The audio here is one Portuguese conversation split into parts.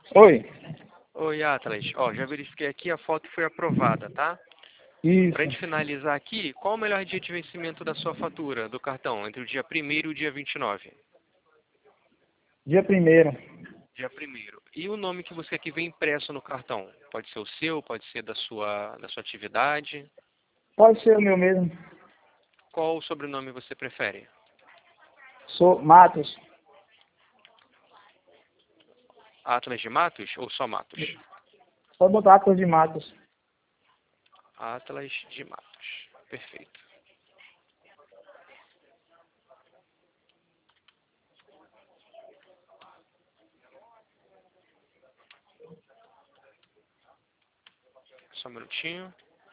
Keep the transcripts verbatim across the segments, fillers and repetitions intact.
Oi. Oi, Atlas. Ó, já verifiquei aqui, a foto foi aprovada, tá? Isso. Pra gente finalizar aqui, qual o melhor dia de vencimento da sua fatura, do cartão, entre o dia primeiro e o dia vinte e nove? Dia primeiro. Dia primeiro. E o nome que você quer que vem impresso no cartão? Pode ser o seu, pode ser da sua, da sua atividade. Pode ser o meu mesmo. Qual sobrenome você prefere? Sou Matos. Atlas de Matos ou só Matos? Pode botar Atlas de Matos. Atlas de Matos. Perfeito. Só um minutinho.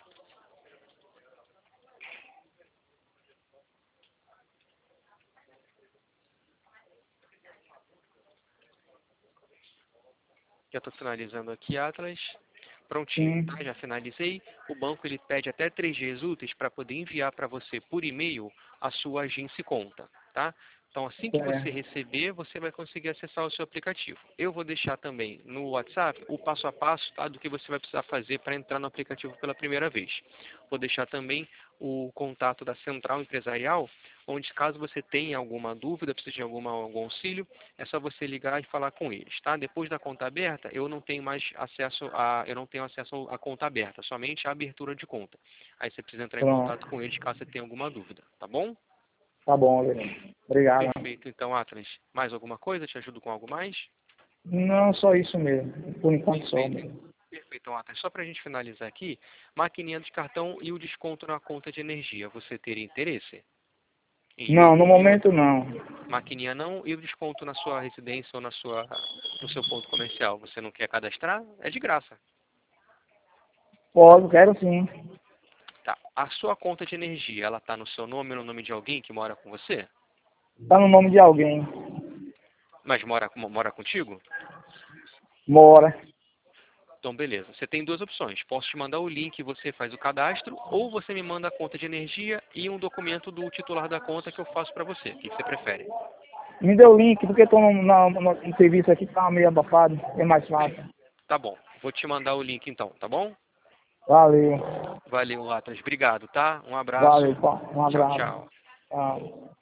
Já estou finalizando aqui, Atlas. Prontinho, Sim. tá? Já finalizei. O banco ele pede até três dias úteis para poder enviar para você por e-mail a sua agência e conta, tá? Então, assim que você É. receber, você vai conseguir acessar o seu aplicativo. Eu vou deixar também no WhatsApp o passo a passo, tá, do que você vai precisar fazer para entrar no aplicativo pela primeira vez. Vou deixar também o contato da Central Empresarial, onde caso você tenha alguma dúvida, precise de alguma, algum auxílio, é só você ligar e falar com eles, tá? Depois da conta aberta, eu não tenho mais acesso a, eu não tenho acesso à conta aberta, somente a abertura de conta. Aí você precisa entrar em Pronto. contato com eles caso você tenha alguma dúvida, tá bom? Tá bom, beleza. Obrigado. Perfeito, então, Atlas. Mais alguma coisa? Te ajudo com algo mais? Não, só isso mesmo. Por enquanto só Perfeito. mesmo. Perfeito, então, Atlas. Só para a gente finalizar aqui, maquininha de cartão e o desconto na conta de energia. Você teria interesse em Não, no um e momento outro? não. Maquininha não, e o desconto na sua residência ou na sua, no seu ponto comercial. Você não quer cadastrar? É de graça. Pode, quero sim. Tá. A sua conta de energia, ela está no seu nome ou no nome de alguém que mora com você? Tá no nome de alguém. Mas mora, mora contigo? Mora. Então, beleza. Você tem duas opções. Posso te mandar o link e você faz o cadastro, ou você me manda a conta de energia e um documento do titular da conta que eu faço para você. O que você prefere? Me dê o link, porque estou no, no, no, no serviço aqui, tá meio abafado. É mais fácil. Tá bom. Vou te mandar o link então, tá bom? Valeu. Valeu, Atlas. Obrigado, tá? Um abraço. Valeu, pá. Um Tchau, abraço. tchau. Tchau.